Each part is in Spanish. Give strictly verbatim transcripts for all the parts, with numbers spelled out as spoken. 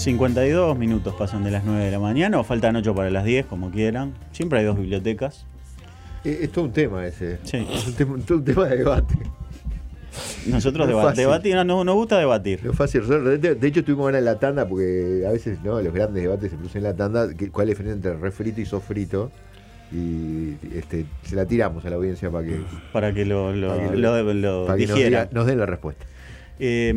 cincuenta y dos minutos pasan de las nueve de la mañana, o faltan ocho para las diez, como quieran. Siempre hay dos bibliotecas. Es, es todo un tema ese. Sí. Es un tema, todo un tema de debate. Nosotros no deba- debatir, no, nos gusta debatir. No es fácil. De, de hecho, estuvimos ahora en la tanda, porque a veces no los grandes debates se producen en la tanda. Que, ¿Cuál es la diferencia entre refrito y sofrito? Y este, se la tiramos a la audiencia para que, para que lo, lo, para que, lo, lo, lo para que nos, diga, nos den la respuesta. Eh,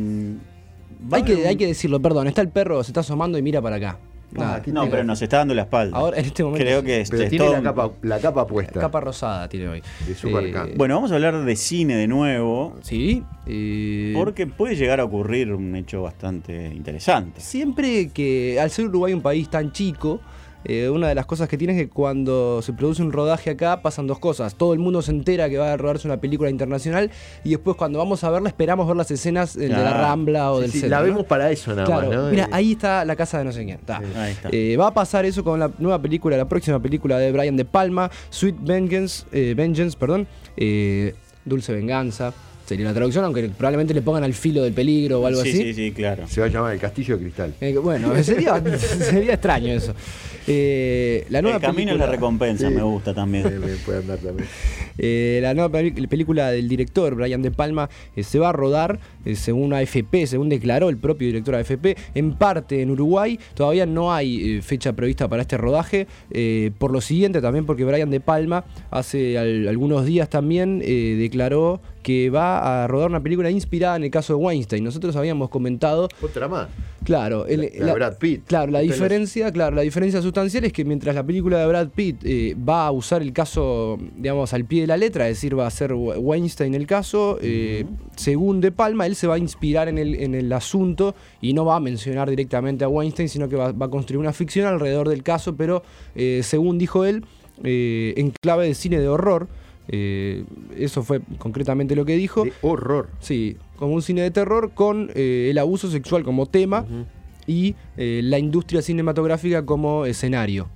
hay, que, hay que decirlo, perdón. Está el perro, se está asomando y mira para acá. Nada, no, no pero nos está dando la espalda. Ahora, en este momento. Creo que pero es tiene todo... la, capa, la capa puesta. La capa rosada tiene hoy. De Supercan. Eh, bueno, vamos a hablar de cine de nuevo. Sí. Eh... Porque puede llegar a ocurrir un hecho bastante interesante. Siempre que, al ser Uruguay un país tan chico, eh, una de las cosas que tiene es que cuando se produce un rodaje acá pasan dos cosas. Todo el mundo se entera que va a rodarse una película internacional y después cuando vamos a verla esperamos ver las escenas eh, claro. de la Rambla o sí, del sí, centro. La ¿no? vemos para eso nada claro, más, ¿no? Mira, ahí está la casa de no sé quién. Está. Sí, ahí está. Eh, va a pasar eso con la nueva película, la próxima película de Brian De Palma, Sweet Vengeance, eh, Vengeance, perdón, eh, Dulce Venganza. Sería la traducción, aunque probablemente le pongan Al filo del peligro o algo sí, así. Sí, sí, claro. Se va a llamar El Castillo de Cristal. Eh, bueno, sería, sería extraño eso. Eh, la nueva El camino película, es la recompensa, sí. me gusta también. Me, me puede andar también. Eh, la nueva película del director Brian De Palma eh, se va a rodar, eh, según A F P, según declaró el propio director A F P, en parte en Uruguay. Todavía no hay eh, fecha prevista para este rodaje. Eh, por lo siguiente, también porque Brian De Palma hace al, algunos días también eh, declaró que va a rodar una película inspirada en el caso de Weinstein. Nosotros habíamos comentado... Otra más. Claro, el, la, la la, Brad Pitt. Claro, la Ustedes diferencia, los... claro, la diferencia sustancial es que mientras la película de Brad Pitt eh, va a usar el caso, digamos, al pie de la letra, es decir, va a ser Weinstein el caso, eh, uh-huh. según De Palma, él se va a inspirar en el, en el asunto y no va a mencionar directamente a Weinstein, sino que va, va a construir una ficción alrededor del caso, pero eh, según dijo él, eh, en clave de cine de horror. Eh, eso fue concretamente lo que dijo. De horror. Sí, como un cine de terror con eh, el abuso sexual como tema uh-huh. y eh, la industria cinematográfica como escenario.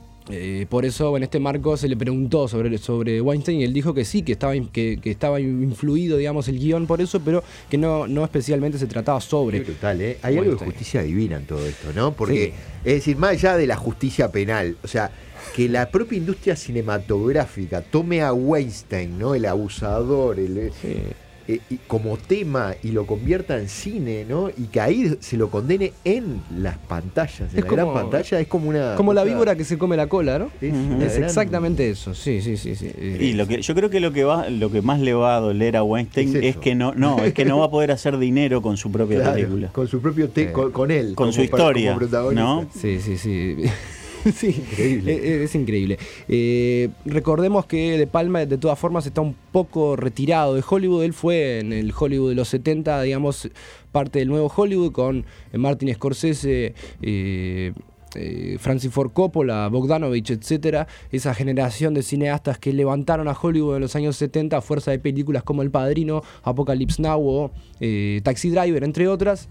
Eh, por eso en este marco se le preguntó sobre, sobre Weinstein y él dijo que sí, que estaba, que, que estaba influido, digamos, el guión por eso, pero que no, no especialmente se trataba sobre. Qué brutal, ¿eh? Hay Weinstein. Algo de justicia divina en todo esto, ¿no? Porque, sí. es decir, más allá de la justicia penal, o sea, que la propia industria cinematográfica tome a Weinstein, ¿no? El abusador, el, sí. eh, y como tema y lo convierta en cine, ¿no? Y que ahí se lo condene en las pantallas, en es la como, gran pantalla, es como una... Como cosa, la víbora que se come la cola, ¿no? Es, uh-huh. es gran... exactamente eso, sí, sí, sí. sí. Y lo que yo creo que lo que va, lo que más le va a doler a Weinstein es, es que no, no, es que no va a poder hacer dinero con su propia claro, película. Con su propio te- eh, con, con él. Con su historia, ¿no? Sí, sí, sí. Sí, increíble. Es, es increíble. Eh, recordemos que De Palma de todas formas está un poco retirado de Hollywood. Él fue en el Hollywood de los setenta, digamos, parte del nuevo Hollywood con Martin Scorsese, eh, eh, Francis Ford Coppola, Bogdanovich, etcétera. Esa generación de cineastas que levantaron a Hollywood en los años setenta a fuerza de películas como El Padrino, Apocalypse Now o eh, Taxi Driver, entre otras.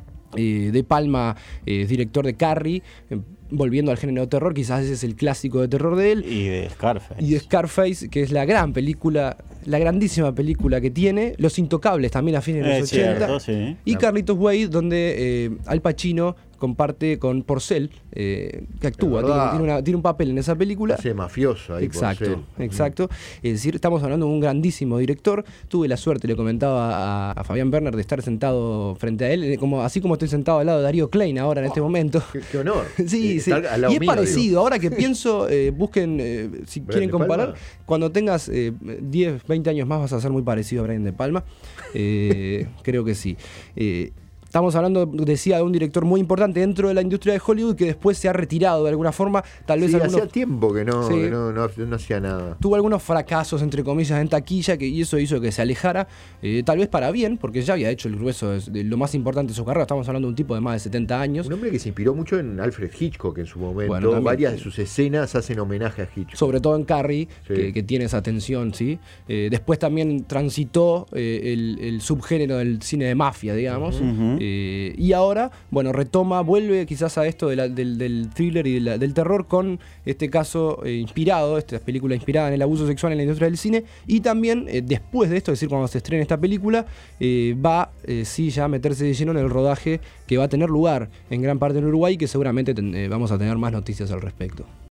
Eh, De Palma, eh, director de Carrie, eh, volviendo al género de terror, quizás ese es el clásico de terror de él. Y de Scarface. Y de Scarface, que es la gran película, la grandísima película que tiene. Los Intocables también a fines de los es ochenta. Cierto, sí. Y Carlitos Way, donde eh, Al Pacino comparte con Porcel, eh, que actúa, tiene, tiene, una, tiene un papel en esa película. Hace mafioso ahí. Exacto, Porcel. exacto. Es decir, estamos hablando de un grandísimo director. Tuve la suerte, le comentaba a, a Fabián Berner, de estar sentado frente a él, como, así como estoy sentado al lado de Darío Klein ahora en oh, este momento. Qué, qué honor. Sí, eh, sí. Y es mío, parecido. digo. Ahora que pienso, eh, busquen, eh, si Brian quieren De comparar, Palma. cuando tengas eh, diez, veinte años más vas a ser muy parecido a Brian De Palma. Eh, creo que sí. Eh, Estamos hablando, decía, de un director muy importante dentro de la industria de Hollywood que después se ha retirado de alguna forma. Tal vez sí, algunos... hacía tiempo que no, Sí. que no, no, no hacía nada. Tuvo algunos fracasos, entre comillas, en taquilla, que, y eso hizo que se alejara, eh, tal vez para bien, porque ya había hecho el grueso de, de lo más importante de su carrera. Estamos hablando de un tipo de más de setenta años. Un hombre que se inspiró mucho en Alfred Hitchcock en su momento. Bueno, también, varias sí. de sus escenas hacen homenaje a Hitchcock. Sobre todo en Carrie, Sí. que, que tiene esa tensión, ¿sí? Eh, después también transitó eh, el, el subgénero del cine de mafia, digamos. Uh-huh. Eh, y ahora, bueno, retoma, vuelve quizás a esto de la, del, del thriller y de la, del terror con este caso eh, inspirado, esta película inspirada en el abuso sexual en la industria del cine. Y también, eh, después de esto, es decir, cuando se estrene esta película, eh, va, eh, sí, ya a meterse de lleno en el rodaje que va a tener lugar en gran parte en Uruguay, que seguramente ten, eh, vamos a tener más noticias al respecto.